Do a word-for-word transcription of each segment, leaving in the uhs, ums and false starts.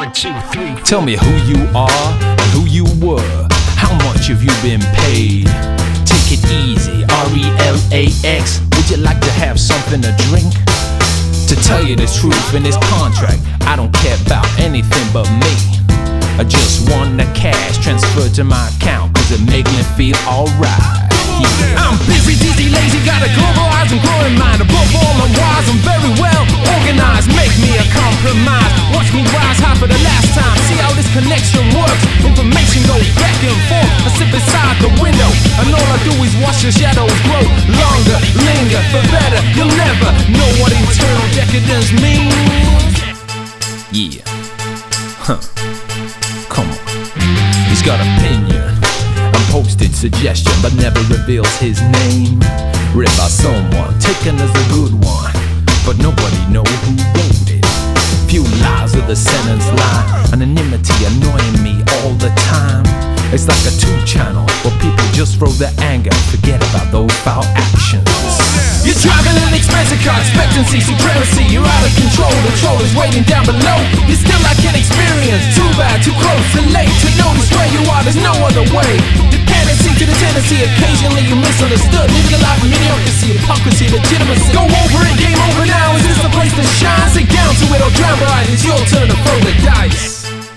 One, two, three. Tell me who you are and who you were. How much have you been paid? Take it easy, R E L A X. Would you like to have something to drink? To tell you the truth, in this contract, I don't care about anything but me. I just want the cash transferred to my account, cause it make me feel alright. Yeah. I'm busy, dizzy, lazy, got a globalized and growing mind. Above all, I'm wise, I'm very well organized. Make me a compromise. Watch me rise high for the last time. See how this connection works. Information goes back and forth. I sit beside the window, and all I do is watch the shadows grow longer, linger for better. You'll never know what internal decadence means. Yeah. Huh. Come on. He's got opinion and posted suggestion, but never reveals his name. Read by someone, taken as a good one, but nobody know who wrote it. Few lies of the sentence lie, anonymity annoying me all the time. It's like a two-channel where people just throw their anger, forget about those foul actions. You're driving an expensive car, expectancy, supremacy. You're out of control, the troll is waiting down below. You're still like an experience, too bad, too close, too late to notice where you are, there's no other way. Dependency to the tendency, occasionally you misunderstood. Living a life of mediocrity, hypocrisy, legitimacy. Go over it, game over now, is this the place to shine? Sit down to it or drown bright, it's your turn to throw the dice.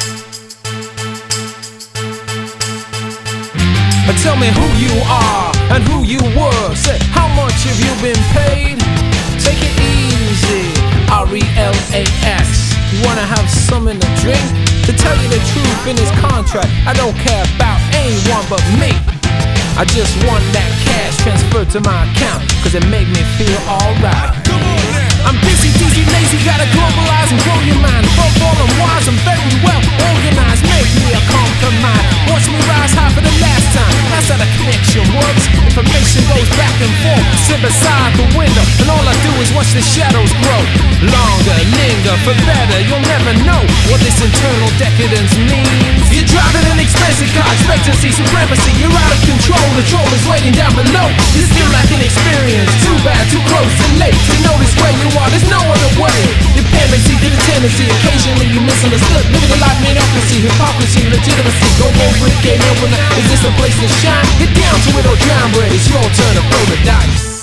Tell me who you are and who you were. Say, how much have you been paid? Take it easy, R E L A X. You wanna have something to drink? To tell you the truth, in this contract, I don't care about anyone but me. I just want that cash transferred to my account, cause it make me feel alright. I'm busy, dizzy, lazy, gotta globalize and grow your mind. Above all, I'm wise, I'm very well organized. Make me a compromise. Watch me rise high for the last time. That's how the connection works. Information goes back and forth. Sit beside the window, and all I do is watch the shadows grow longer, linger for better. You'll never know what this internal decadence means. You're driving an expensive car, expectancy, supremacy. You're out of control, the troll is waiting down below. You're still like an experience, too bad, too close, too late to notice where you are, there's no other way. Dependency to the tendency, occasionally you misunderstood. Living a life mediocrity, hypocrisy, legitimacy. Go over it, game over now, is this a place to shine? Get down to it or drown, but it's your turn to throw the dice.